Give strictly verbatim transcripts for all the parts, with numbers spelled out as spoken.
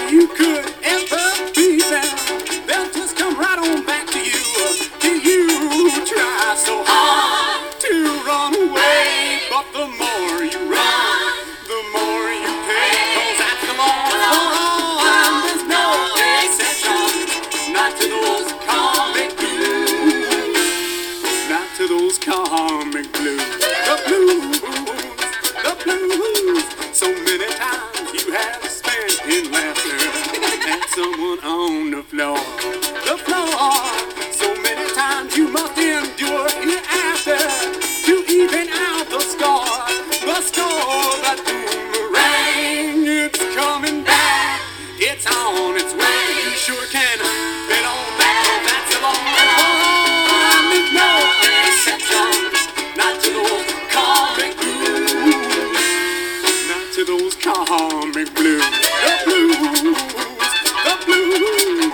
you could ever be them. They'll just come right on back to you. Do you try so hard to run away? But the more you run, the more you pay. 'Cause that's the law, and there's no exception. Not to those comic blues. Not to those comic blues. The blues, the blues. So many times you have spent in laughter at someone on the floor. The floor. So many times you must endure hereafter to even out the score. The score, that boomerang, it's coming back. It's on its way. You sure can bet on that. 'Cause that's the law. And there's no exception. Not to those comic blues. Not to those comic blues. The blues. The blues.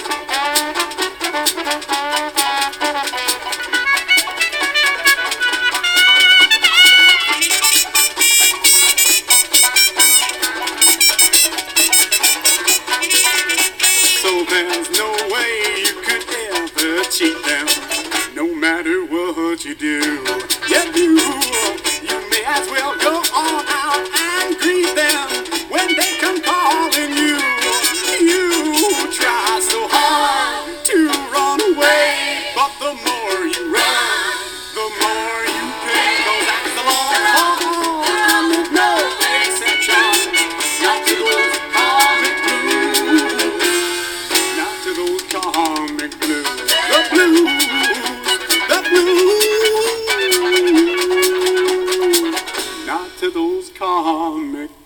So there's no way you could ever cheat them, no matter what you do. Yeah, you, you may as well go on out and greet them when they come calling you. You try so hard to run away, but the more you run, the more you pay. 'Cause that's the law, and there's no exception. Not to those comic blues. Not to those comic blues. The blues. The blues. Not to those comic